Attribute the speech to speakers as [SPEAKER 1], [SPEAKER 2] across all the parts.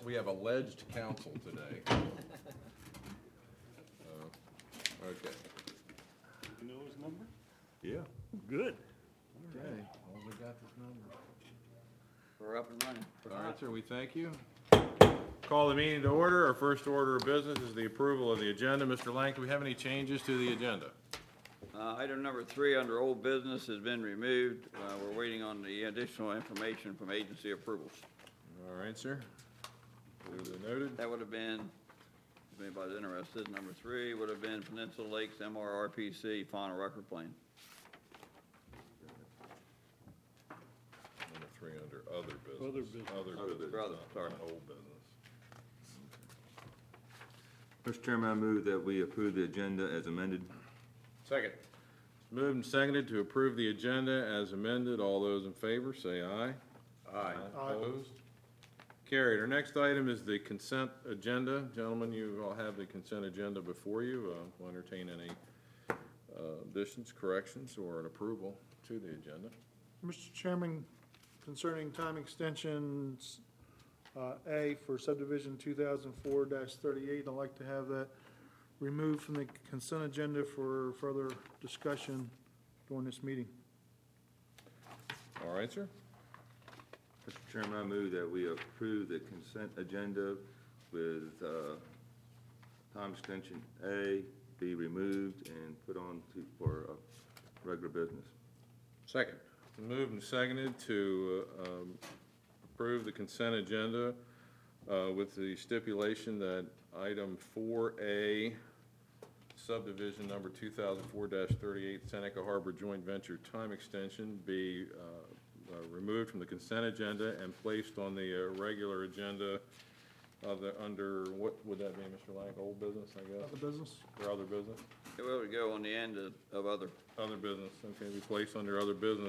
[SPEAKER 1] We have alleged counsel today. Okay.
[SPEAKER 2] You know his number?
[SPEAKER 3] Yeah.
[SPEAKER 2] Good.
[SPEAKER 1] Okay, well, we got this number.
[SPEAKER 4] We're up and running.
[SPEAKER 1] All right, sir, we thank you. Call the meeting to order. Our first order of business is the approval of the agenda. Mr. Lang, do we have any changes to the agenda?
[SPEAKER 4] Item number 3 under old business has been removed. We're waiting on the additional information from agency approvals.
[SPEAKER 1] All right, sir. Duly noted.
[SPEAKER 4] That would have been, if anybody's interested, number 3 would have been Peninsula Lakes MRRPC final record plan.
[SPEAKER 1] Number 3 under other business.
[SPEAKER 2] Other business.
[SPEAKER 1] Other business,
[SPEAKER 4] Other, sorry.
[SPEAKER 1] not old business.
[SPEAKER 3] Mr. Chairman, I move that we approve the agenda as amended.
[SPEAKER 1] Second. It's moved and seconded to approve the agenda as amended. All those in favor, say aye. Aye. Opposed? Carried. Our next item is the consent agenda. Gentlemen, you all have the consent agenda before you. We'll entertain any additions, corrections, or an approval to the agenda.
[SPEAKER 5] Mr. Chairman, concerning time extensions, A for subdivision 2004-38, I'd like to have that removed from the consent agenda for further discussion during this meeting.
[SPEAKER 1] All right, sir.
[SPEAKER 3] Mr. Chairman, I move that we approve the consent agenda with time extension A be removed and put on for regular business.
[SPEAKER 1] Second. Moved and seconded to approve the consent agenda with the stipulation that item 4A, subdivision number 2004-38, Seneca Harbor Joint Venture time extension be removed from the consent agenda and placed on the regular agenda under, what would that be, Mr. Lang? Old business, I guess?
[SPEAKER 5] Other business?
[SPEAKER 1] Or other business?
[SPEAKER 4] It will go on the end of other.
[SPEAKER 1] Other business, okay, be placed under other business,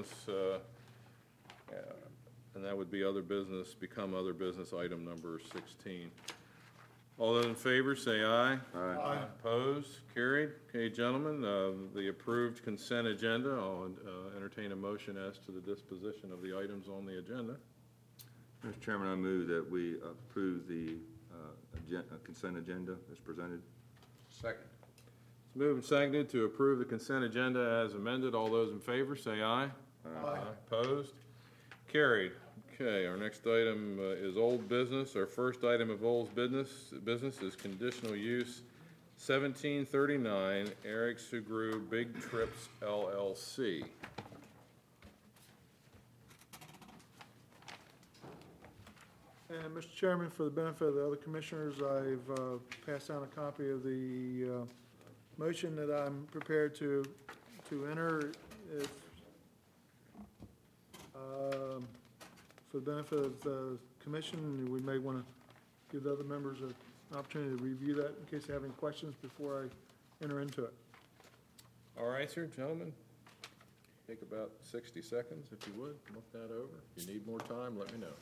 [SPEAKER 1] and that would be other business, become other business item number 16. All those in favor, say aye.
[SPEAKER 3] Aye.
[SPEAKER 1] Opposed? Carried. Okay, gentlemen, the approved consent agenda, I'll entertain a motion as to the disposition of the items on the agenda.
[SPEAKER 3] Mr. Chairman, I move that we approve the consent agenda as presented.
[SPEAKER 1] Second. It's moved and seconded to approve the consent agenda as amended. All those in favor, say aye.
[SPEAKER 5] Aye.
[SPEAKER 1] Opposed? Carried. Okay, our next item is old business. Our first item of old business is conditional use 1739 Eric Sugru Big Trips LLC.
[SPEAKER 5] And Mr. Chairman, for the benefit of the other commissioners, I've passed down a copy of the motion that I'm prepared to enter. If, for the benefit of the commission, we may want to give the other members an opportunity to review that in case they have any questions before I enter into it.
[SPEAKER 1] All right, sir, gentlemen. Take about 60 seconds, if you would. Look that over. If you need more time, let me know.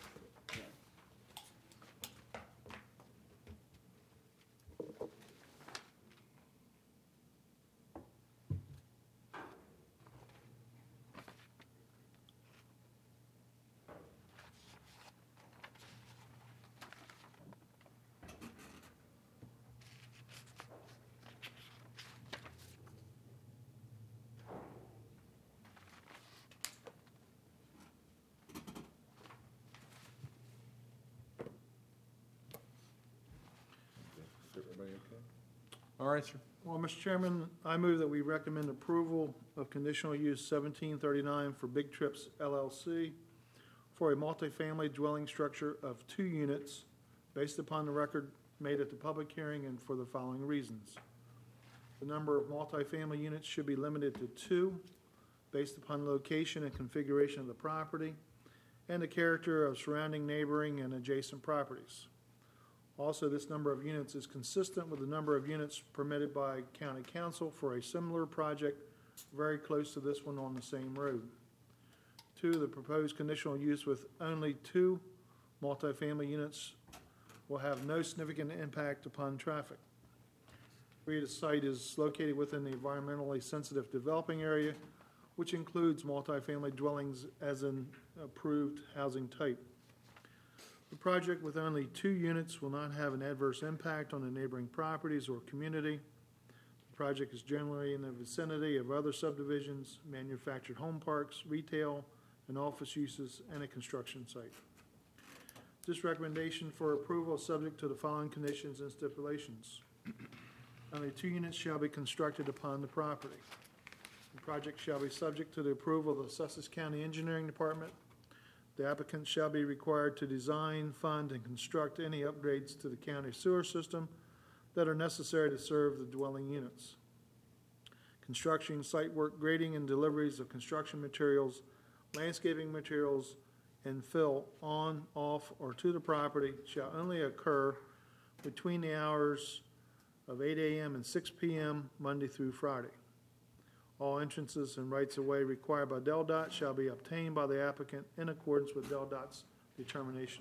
[SPEAKER 1] Everybody okay? All right, sir.
[SPEAKER 5] Well, Mr. Chairman, I move that we recommend approval of conditional use 1739 for Big Trips LLC for a multifamily dwelling structure of 2 units based upon the record made at the public hearing and for the following reasons. The number of multifamily units should be limited to 2 based upon location and configuration of the property and the character of surrounding neighboring and adjacent properties. Also, this number of units is consistent with the number of units permitted by County Council for a similar project very close to this one on the same road. 2, the proposed conditional use with only 2 multifamily units will have no significant impact upon traffic. 3, the site is located within the environmentally sensitive developing area, which includes multifamily dwellings as an approved housing type. The project with only 2 units will not have an adverse impact on the neighboring properties or community. The project is generally in the vicinity of other subdivisions, manufactured home parks, retail, and office uses, and a construction site. This recommendation for approval is subject to the following conditions and stipulations. Only 2 units shall be constructed upon the property. The project shall be subject to the approval of the Sussex County Engineering Department. The applicant shall be required to design, fund, and construct any upgrades to the county sewer system that are necessary to serve the dwelling units. Construction, site work, grading, and deliveries of construction materials, landscaping materials, and fill on, off, or to the property shall only occur between the hours of 8 a.m. and 6 p.m. Monday through Friday. All entrances and rights-of-way required by DelDOT shall be obtained by the applicant in accordance with DelDOT's determination.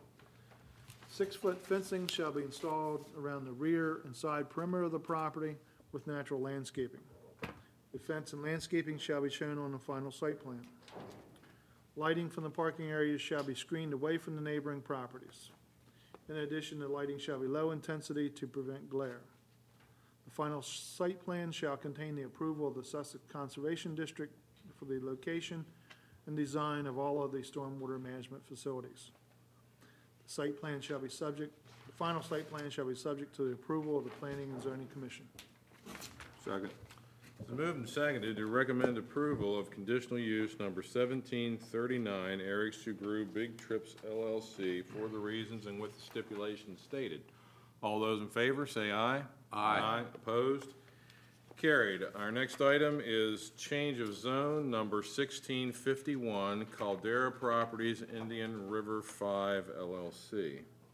[SPEAKER 5] 6-foot fencing shall be installed around the rear and side perimeter of the property with natural landscaping. The fence and landscaping shall be shown on the final site plan. Lighting from the parking areas shall be screened away from the neighboring properties. In addition, the lighting shall be low intensity to prevent glare. The final site plan shall contain the approval of the Sussex Conservation District for the location and design of all of the stormwater management facilities. The final site plan shall be subject to the approval of the Planning and Zoning Commission.
[SPEAKER 3] Second.
[SPEAKER 1] It's moved and seconded to recommend approval of conditional use number 1739, Eric Sugru Big Trips LLC, for the reasons and with the stipulations stated. All those in favor, say aye. Aye. Opposed? Carried. Our next item is change of zone number 1651, Caldera Properties, Indian River 5 LLC.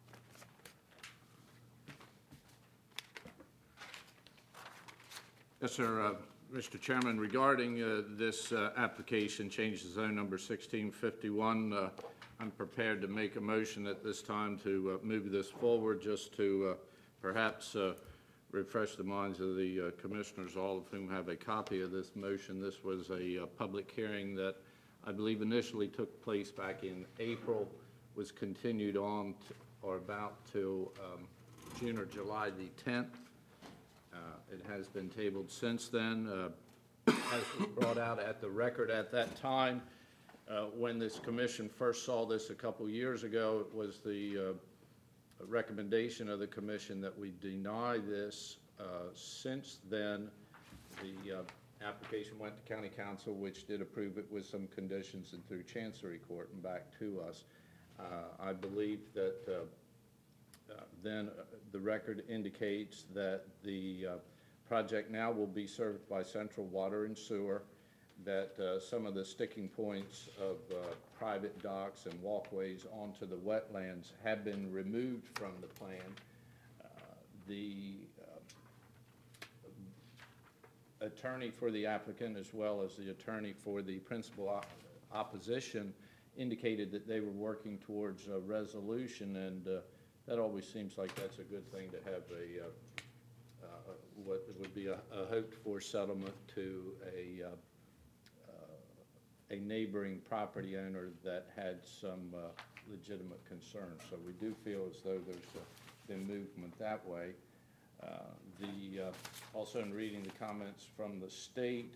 [SPEAKER 6] Yes, sir. Mr. Chairman, regarding this application, change to zone number 1651, I'm prepared to make a motion at this time to move this forward, just to perhaps refresh the minds of the commissioners, all of whom have a copy of this motion. This was a public hearing that I believe initially took place back in April, was continued on or about to June or July the 10th. It has been tabled since then. As was brought out at the record at that time, when this commission first saw this a couple years ago, it was the recommendation of the commission that we deny this. Since then, the application went to county council, which did approve it with some conditions, and through Chancery Court and back to us. I believe that then the record indicates that the project now will be served by Central Water and Sewer, that some of the sticking points of private docks and walkways onto the wetlands have been removed from the plan. The attorney for the applicant, as well as the attorney for the principal opposition, indicated that they were working towards a resolution, and that always seems like that's a good thing, to have a what would be a hoped-for settlement to a neighboring property owner that had some legitimate concerns. So we do feel as though there's been movement that way. Also in reading the comments from the state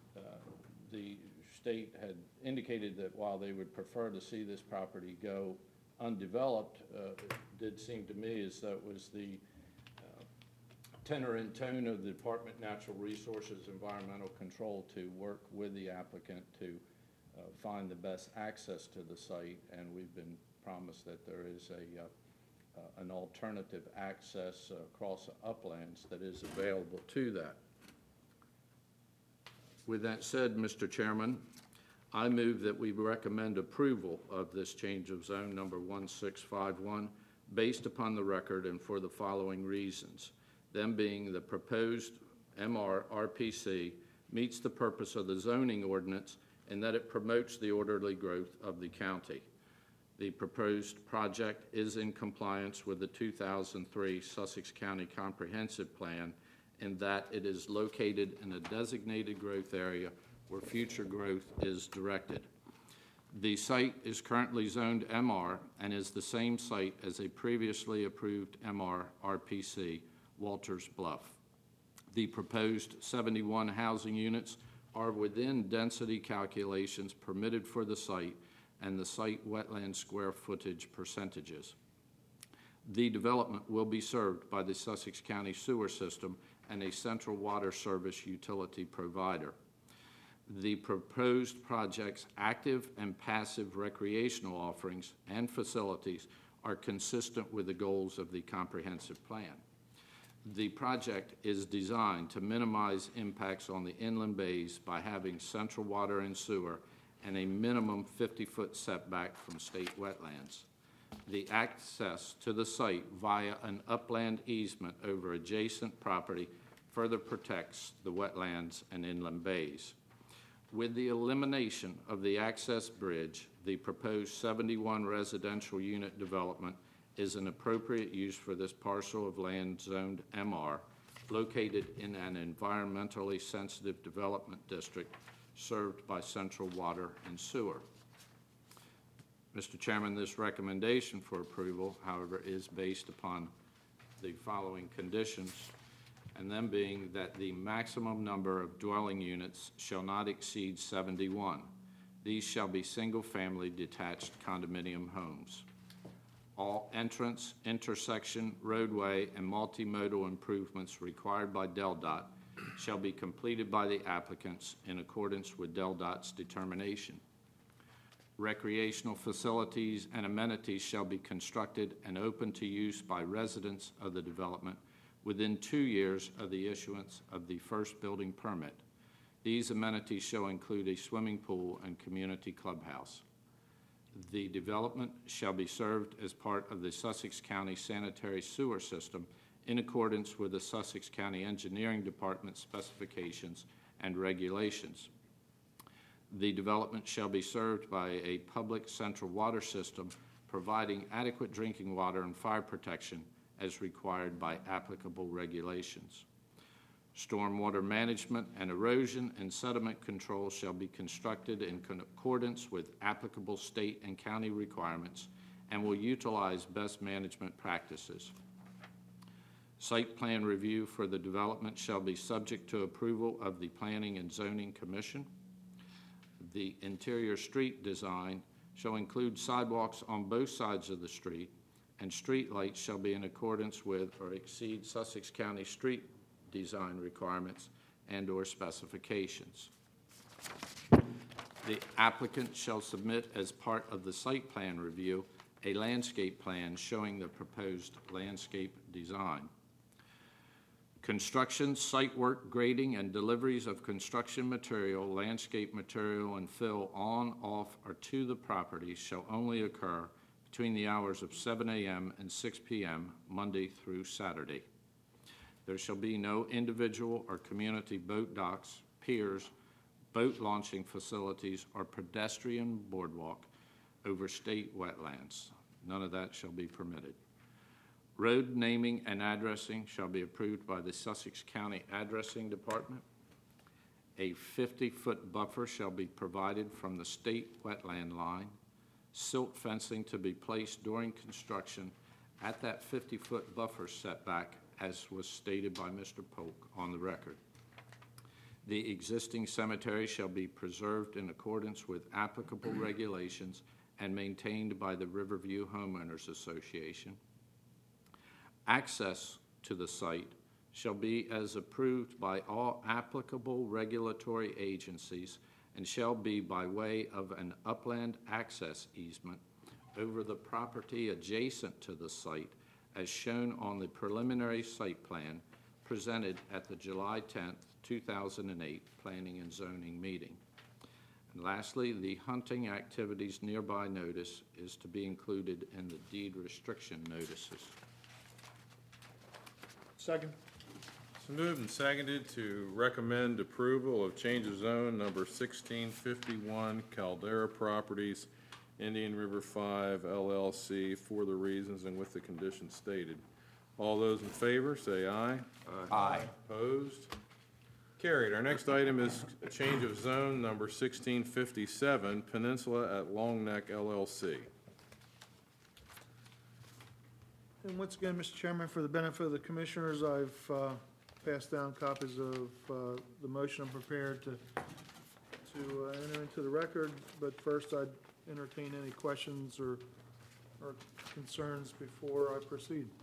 [SPEAKER 6] had indicated that while they would prefer to see this property go undeveloped, it did seem to me as though it was the tenor and tone of the Department of Natural Resources Environmental Control to work with the applicant to find the best access to the site, and we've been promised that there is an alternative access across the uplands that is available to that. With that said, Mr. Chairman, I move that we recommend approval of this change of zone number 1651 based upon the record and for the following reasons. Them being the proposed MRRPC meets the purpose of the zoning ordinance and that it promotes the orderly growth of the county. The proposed project is in compliance with the 2003 Sussex County Comprehensive Plan in that it is located in a designated growth area where future growth is directed. The site is currently zoned MR and is the same site as a previously approved MR RPC, Walters Bluff. The proposed 71 housing units are within density calculations permitted for the site and the site wetland square footage percentages. The development will be served by the Sussex County Sewer System and a central water service utility provider. The proposed project's active and passive recreational offerings and facilities are consistent with the goals of the comprehensive plan. The project is designed to minimize impacts on the inland bays by having central water and sewer and a minimum 50-foot setback from state wetlands. The access to the site via an upland easement over adjacent property further protects the wetlands and inland bays. With the elimination of the access bridge, the proposed 71 residential unit development is an appropriate use for this parcel of land zoned MR, located in an environmentally sensitive development district served by central water and sewer. Mr. Chairman, this recommendation for approval, however, is based upon the following conditions, and them being that the maximum number of dwelling units shall not exceed 71. These shall be single-family detached condominium homes. All entrance, intersection, roadway, and multimodal improvements required by DelDOT shall be completed by the applicants in accordance with DelDOT's determination. Recreational facilities and amenities shall be constructed and open to use by residents of the development within 2 years of the issuance of the first building permit. These amenities shall include a swimming pool and community clubhouse. The development shall be served as part of the Sussex County Sanitary Sewer System in accordance with the Sussex County Engineering Department specifications and regulations. The development shall be served by a public central water system providing adequate drinking water and fire protection as required by applicable regulations. Stormwater management and erosion and sediment control shall be constructed in accordance with applicable state and county requirements and will utilize best management practices. Site plan review for the development shall be subject to approval of the Planning and Zoning Commission. The interior street design shall include sidewalks on both sides of the street, and street lights shall be in accordance with or exceed Sussex County street design requirements and/or specifications. The applicant shall submit as part of the site plan review a landscape plan showing the proposed landscape design. Construction, site work, grading, and deliveries of construction material, landscape material, and fill on, off, or to the property shall only occur between the hours of 7 a.m. and 6 p.m., Monday through Saturday. There shall be no individual or community boat docks, piers, boat launching facilities, or pedestrian boardwalk over state wetlands. None of that shall be permitted. Road naming and addressing shall be approved by the Sussex County Addressing Department. A 50-foot buffer shall be provided from the state wetland line. Silt fencing to be placed during construction at that 50-foot buffer setback, as was stated by Mr. Polk on the record. The existing cemetery shall be preserved in accordance with applicable regulations and maintained by the Riverview Homeowners Association. Access to the site shall be as approved by all applicable regulatory agencies and shall be by way of an upland access easement over the property adjacent to the site as shown on the preliminary site plan presented at the July 10th, 2008 Planning and Zoning meeting. And lastly, the hunting activities nearby notice is to be included in the deed restriction notices.
[SPEAKER 5] Second.
[SPEAKER 1] It's moved and seconded to recommend approval of change of zone number 1651 Caldera Properties, Indian River 5 LLC, for the reasons and with the conditions stated. All those in favor, say aye.
[SPEAKER 4] Aye.
[SPEAKER 1] Opposed? Carried. Our next item is a change of zone number 1657, Peninsula at Long Neck LLC.
[SPEAKER 5] And once again, Mr. Chairman, for the benefit of the commissioners, I've passed down copies of the motion I'm prepared to enter into the record. But first, I'd entertain any questions or concerns before I proceed.